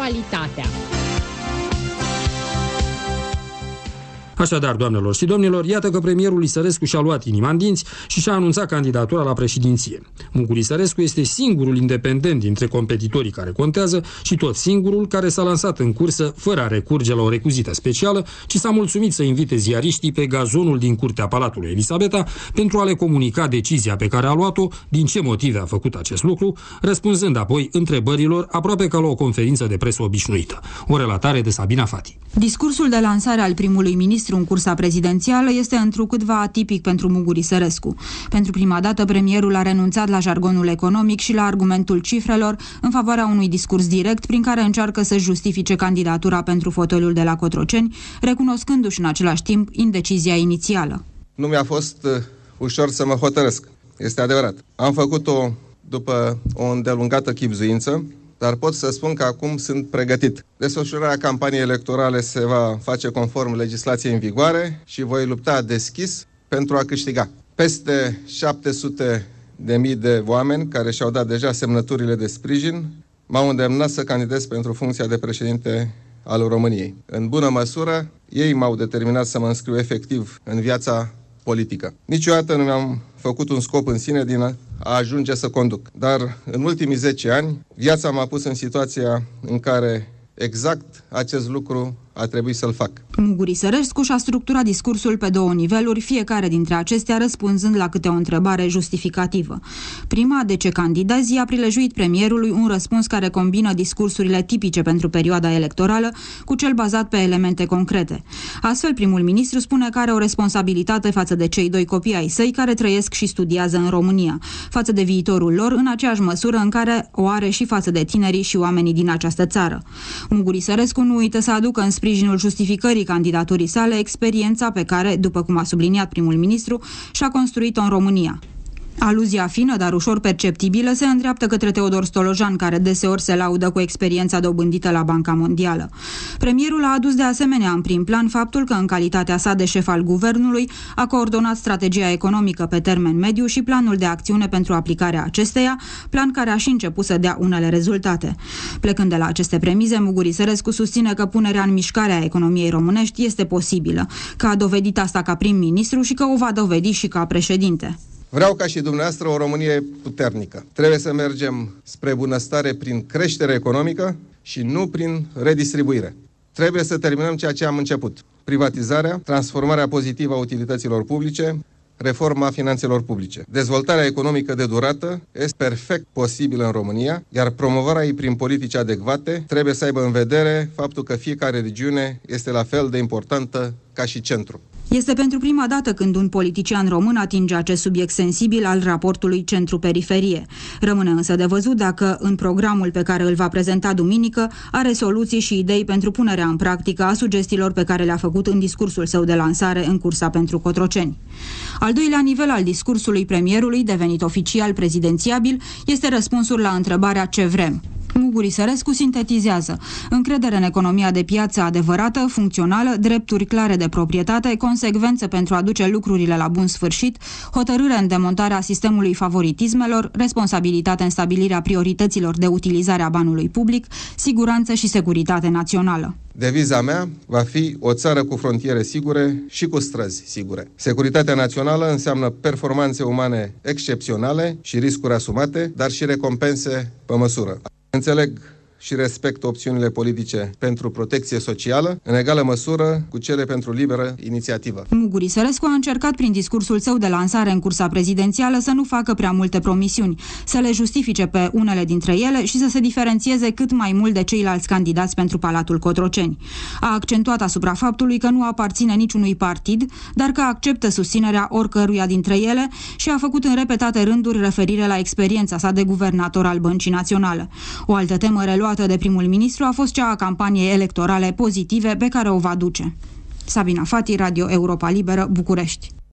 actualitatea. Așadar, doamnelor și domnilor, iată că premierul Isărescu și-a luat inima în dinți și și-a anunțat candidatura la președinție. Mugur Isărescu este singurul independent dintre competitorii care contează și tot singurul care s-a lansat în cursă fără a recurge la o recuzită specială, ci s-a mulțumit să invite ziariștii pe gazonul din curtea Palatului Elisabeta pentru a le comunica decizia pe care a luat-o, din ce motive a făcut acest lucru, răspunzând apoi întrebărilor aproape ca la o conferință de presă obișnuită. O relatare de Sabina Fati. Discursul de lansare al primului ministru în cursa prezidențială este întrucâtva atipic pentru Mugur Isărescu. Pentru prima dată, premierul a renunțat la jargonul economic și la argumentul cifrelor în favoarea unui discurs direct prin care încearcă să justifice candidatura pentru fotoliul de la Cotroceni, recunoscându-și în același timp indecizia inițială. Nu mi-a fost ușor să mă hotărăsc. Este adevărat. Am făcut-o după o îndelungată chibzuință, dar pot să spun că acum sunt pregătit. Desfășurarea campaniei electorale se va face conform legislației în vigoare și voi lupta deschis pentru a câștiga. Peste 700.000 de oameni care și-au dat deja semnăturile de sprijin m-au îndemnat să candidez pentru funcția de președinte al României. În bună măsură, ei m-au determinat să mă înscriu efectiv în viața politică. Niciodată nu mi-am făcut un scop în sine din a ajunge să conduc. Dar în ultimii 10 ani, viața m-a pus în situația în care exact acest lucru a trebuit să-l fac. Mugur Isărescu și-a structurat discursul pe două niveluri, fiecare dintre acestea răspunzând la câte o întrebare justificativă. Prima, de ce candidezi, a prilejuit premierului un răspuns care combină discursurile tipice pentru perioada electorală cu cel bazat pe elemente concrete. Astfel, primul ministru spune că are o responsabilitate față de cei doi copii ai săi care trăiesc și studiază în România, față de viitorul lor în aceeași măsură în care o are și față de tinerii și oamenii din această țară. Mugur Isărescu nu uită să aducă în sprijinul justificării candidaturii sale experiența pe care, după cum a subliniat primul ministru, și-a construit-o în România. Aluzia fină, dar ușor perceptibilă, se îndreaptă către Teodor Stolojan, care deseori se laudă cu experiența dobândită la Banca Mondială. Premierul a adus de asemenea în prim plan faptul că, în calitatea sa de șef al guvernului, a coordonat strategia economică pe termen mediu și planul de acțiune pentru aplicarea acesteia, plan care a și început să dea unele rezultate. Plecând de la aceste premize, Mugur Isărescu susține că punerea în mișcare a economiei românești este posibilă, că a dovedit asta ca prim-ministru și că o va dovedi și ca președinte. Vreau ca și dumneavoastră o Românie puternică. Trebuie să mergem spre bunăstare prin creștere economică și nu prin redistribuire. Trebuie să terminăm ceea ce am început. Privatizarea, transformarea pozitivă a utilităților publice, reforma finanțelor publice. Dezvoltarea economică de durată este perfect posibilă în România, iar promovarea ei prin politici adecvate trebuie să aibă în vedere faptul că fiecare regiune este la fel de importantă ca și centru. Este pentru prima dată când un politician român atinge acest subiect sensibil al raportului centru-periferie. Rămâne însă de văzut dacă, în programul pe care îl va prezenta duminică, are soluții și idei pentru punerea în practică a sugestiilor pe care le-a făcut în discursul său de lansare în cursa pentru Cotroceni. Al doilea nivel al discursului premierului, devenit oficial prezidențiabil, este răspunsul la întrebarea ce vrem. Mugur Isărescu sintetizează: încredere în economia de piață adevărată, funcțională, drepturi clare de proprietate, consecvență pentru a duce lucrurile la bun sfârșit, hotărâre în demontarea sistemului favoritismelor, responsabilitate în stabilirea priorităților de utilizare a banului public, siguranță și securitate națională. Deviza mea va fi o țară cu frontiere sigure și cu străzi sigure. Securitatea națională înseamnă performanțe umane excepționale și riscuri asumate, dar și recompense pe măsură. Înțeleg și respect opțiunile politice pentru protecție socială, în egală măsură cu cele pentru liberă inițiativă. Mugur Isărescu a încercat prin discursul său de lansare în cursa prezidențială să nu facă prea multe promisiuni, să le justifice pe unele dintre ele și să se diferențieze cât mai mult de ceilalți candidați pentru Palatul Cotroceni. A accentuat asupra faptului că nu aparține niciunui partid, dar că acceptă susținerea oricăruia dintre ele și a făcut în repetate rânduri referire la experiența sa de guvernator al Băncii Naționale. O altă temă reluată de primul ministru a fost cea a campaniei electorale pozitive pe care o va duce. Sabina Fati, Radio Europa Liberă, București.